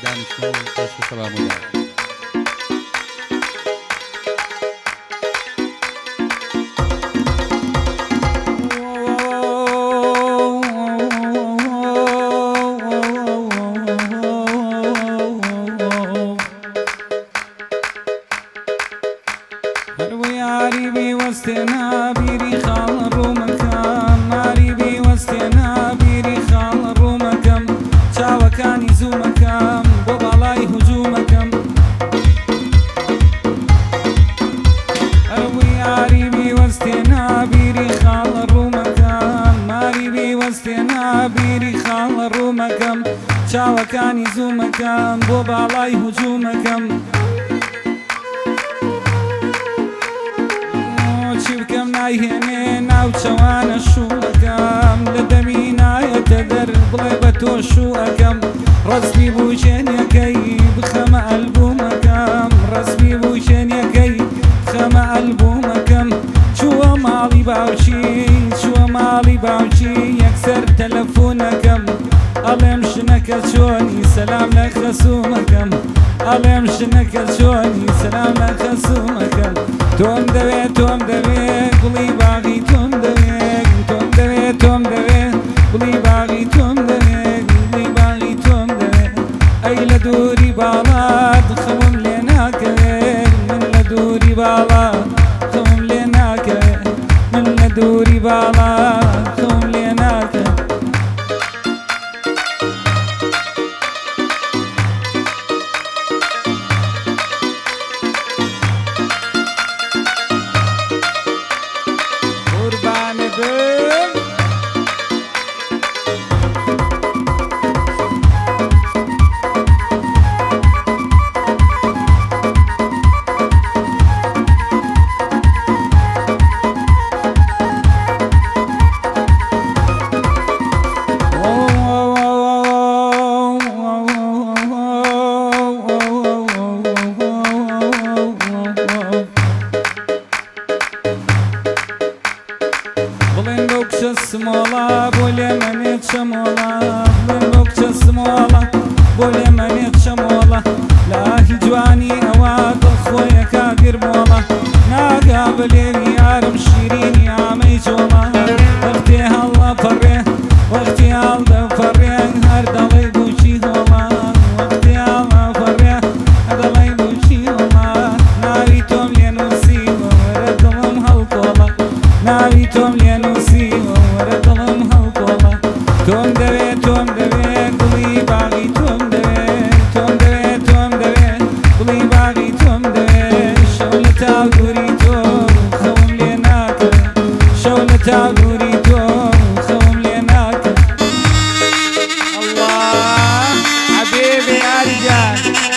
دانیشتوو پێشکەشە بامۆدا. چاوەکانی زوومەکەم بۆ باڵای هجوومەکەم چی بکەم نایهێنێ ناو چەوانە شووەکەم لە دەمی نایەتە دەر بڵێ بە تۆ شووەکەم ڕەسمی بوو شوێنەکەی بخەمە ئەلبوومەکەم ڕەسمی بوو شوێنەکەی بخەمە ئەلبوومەکەم چووە ماڵی باوچی یەکسەر تەلەفۆنەکەم ئەڵێم شنەکە چۆنی سەلام لە خەسوومەکەم ئەڵێم شنەکە چۆنی سەلام لە خەسوومەکەم تۆم دەوێت گوڵی باغی تۆم دەوێت گوڵی باغی تۆم دەوێت گوڵی باغی تۆم دەوێت ئەی لە دووری باڵات خەوم لێ ناکەوێت من لە دووری باڵات خەوم لێ ناکەوێت من لە دووری باڵات خەوم لێ ناکەوێت سمۆڵە بۆ لێ منێت شەمۆڵە بڵێن بۆ کچە سمۆڵە بۆ لێ منێت شەمۆڵە لاهی جوانی ئەوە دڵخۆیە کاگر مۆڵە ناگا بلێوی یارم شیرینی ئامەی جۆڵە وەختێ هەڵە پەڕێ وەختی هەڵدەپەڕێ هەر دەڵێ بووچی هۆڵە وەختی هەڵە پەڕێ هەر دەڵێ بووچی هۆڵە ناوی تۆم لێ نووسیوە وەرە دڵم هەڵکۆڵە ناوی تۆم لێ نووسیوە وەرە دڵم هەڵکۆڵە تۆم دەوێت گوڵی باغی تۆم دەوێت گوڵی باغی تۆم دەوێت شەو لە تاو دووری تۆ خەوم لێ ناکەوێت شەو لە تاو دووری تۆ خەوم لێ ناکەوێت ئەڵڵا حەبیبی یاریجان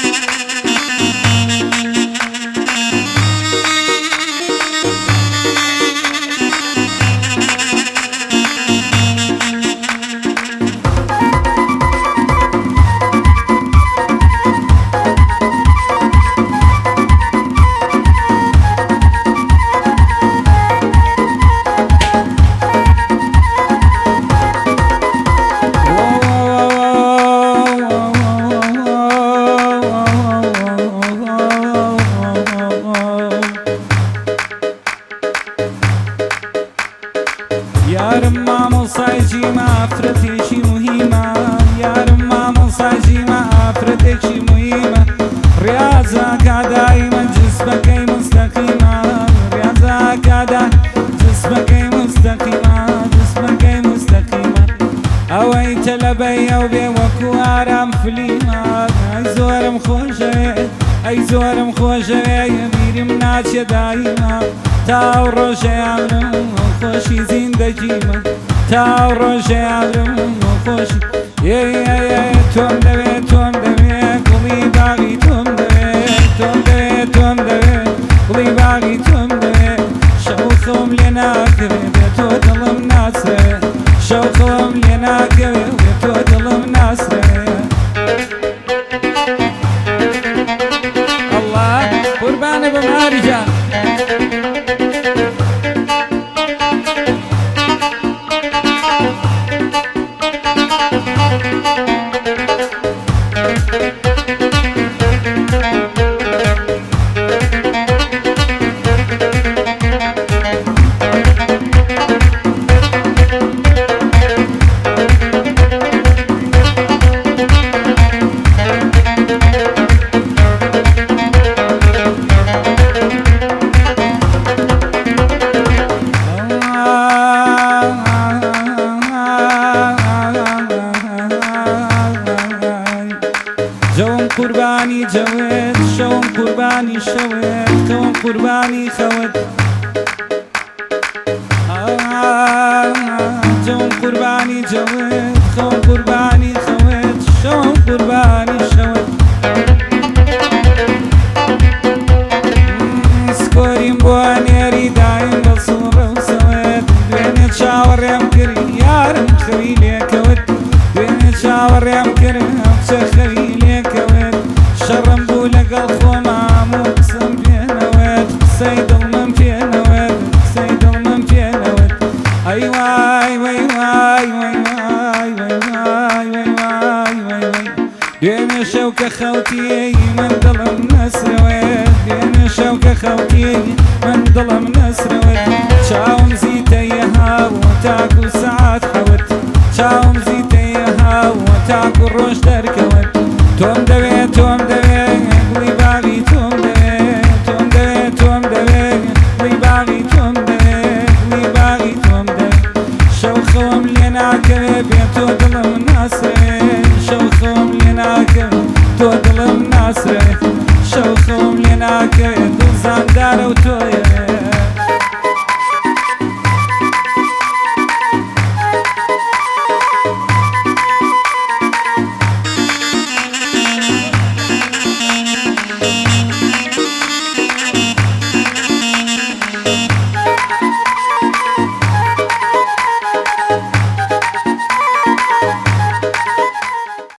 یارم مامۆسایجی ئافرەتێکی موهیمە یارم مامۆسایجی ئافرەتێکی موهیمە ڕیاضەکە دایمە جسمەکەی مستەقیمە ڕیاضەکە جسمەکەی مستەقیمە ئەوەی تەلەبەی ئەو بێ وەکو ئارام فلیمە ئەی زۆرم خۆشەوێ بیرم ناچێ دایمە تاو ڕۆژەیانم خۆشی زیندەگیمە تاو ڕۆژەیانم خۆشی تۆم دەوێت گوڵی باغی تۆم دەوێت گوڵی باغی تۆم دەوێت شەو خەوم لێ ناکەوێت بێ تۆ دڵم ناسرێت شەو خەوم لێ ناکەوێت بێ تۆ دڵم ناسرێت ئەڵڵا قوربانە بە ماریجان قوربانی جەوێت شەوم قوربانی شەوێت خەوم قوربانی خەوت جەوم قوربانی جەوێت خەوم قوربانی خەوت شەوم قوربانی شەوت سکۆریم بۆ نێری دایم بە سوڕە و سەوێت دوێنێ چاوەڕێم کرد یارم خەوی لێکەوت دوێنێ چاوەڕێم کرد ئەوچە خەوی لێکەوێت شەڕم بوو لەگەڵ خۆمام و قسەم پێنەوێت قسەی دڵمم پێنەوێت قسەی دڵمم پێنەوێت ئەی وای وای وای وای وای وای وای وای وای وای وای دوێنێ شەو کە خەوتی من دڵم نەسرەوێت دوێنێ شەو کە خەوتی من دڵم نەسرەوێت چاوم زیتەیە هاوە تاکو سەعات حەوت چاوم زیتەیە هاوە تاکو ڕۆژ دەرکەوت تۆم دەوێت تۆم دەوێت گوڵی باغی تۆم دەوێت تۆم دەوێت تۆم دەوێت گوڵی باغی تۆم دەوێت گوڵی باغی تۆم دەوێت شەو خەوم لێ ناکەوێت بێ تۆ دڵم ناسرەوێت شەو خەوم لێ ناکەوێت تۆ دڵم ناسرەوێت شەو خەوم لێ ناکەوێت دڵ زاندارە و تۆیە